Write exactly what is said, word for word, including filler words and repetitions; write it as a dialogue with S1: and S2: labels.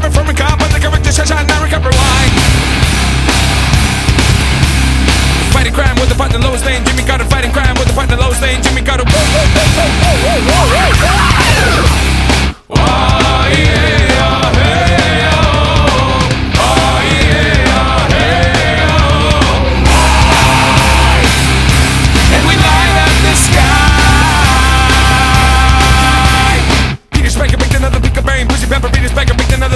S1: recover from a car, but the character shall shine, now recover wine. Fighting crime with the partner lowest lane, Jimmy Carter. Fighting crime with the partner lowest lane, Jimmy Carter. Oh yeah, hey, oh. Oh yeah, hey, oh. And we light up the sky. Peter Spiker picked another pick of brain. Pussy Pepper, Peter Spiker picked another